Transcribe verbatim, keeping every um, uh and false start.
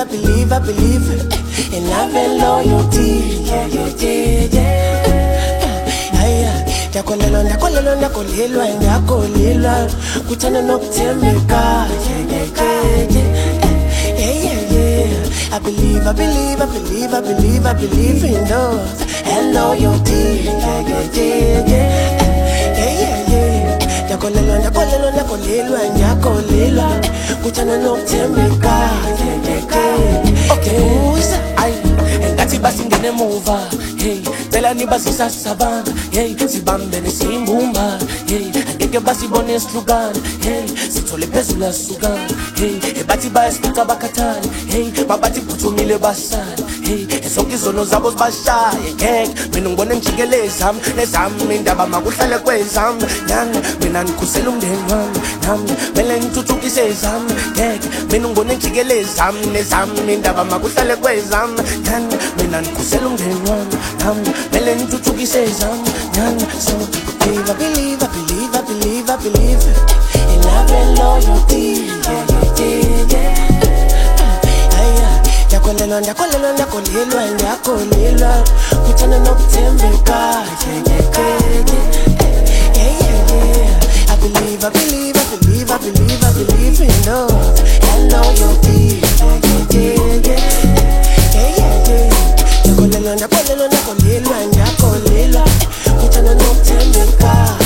I believe, I believe in love and loyalty. Yeah, yeah, yeah, yeah. Aya, ndakolelwa, ndakolelwa, ndakolelwa, ndakolelwa. Kuthanda nokuthembeka. Yeah, yeah, yeah, yeah, yeah, yeah. I believe, I believe, I believe, I believe, I believe in love and loyalty. Yeah, yeah, yeah, yeah. Yeah, yeah, yeah. Ndakolelwa, ndakolelwa, ndakolelwa, ndakolelwa. Kuthanda nokuthembeka. Yeah, yeah, yeah. Okay, Ay, engathi basingene emuva. Hey, cela nibazisa savana. Hey, sibambene simbumba. Hey, angeke basibone sihlukana. Hey, sithole phezulu asukana. Hey, ebathi bayasifica bakhathane. Hey, babathi phuthumile basana. Hey, sonke izono zabo zibashaye. Ngeke mina ngibone ngijikelezami nezami indaba makuhlale kwezami. Nyanga mina ngikhusela umndeni wami. Nami mele ngithuthukise ezami. Ngeke mina ngibone ngijikelezami nezami indaba makuhlale kwezami. Nyanga mina ngikhusela umndeni wami. Nami mele ngithuthukise ezami. Nyanga so believe, I believe, I believe, I believe, I believe in love and loyalty. Yeah, yeah, yeah, yeah. Aya, ndakolelwa, ndakolelwa, ndakolelwa, ndakolelwa. Kuthanda nokuthembeka. Yeah, yeah, yeah, yeah, yeah, yeah. I believe, I believe, I believe, I believe, I believe in love and loyalty. Yeah, yeah, yeah, yeah, yeah, yeah. Ndakolelwa, ndakolelwa, ndakolelwa, ndakolelwa. Kuthanda nokuthembeka.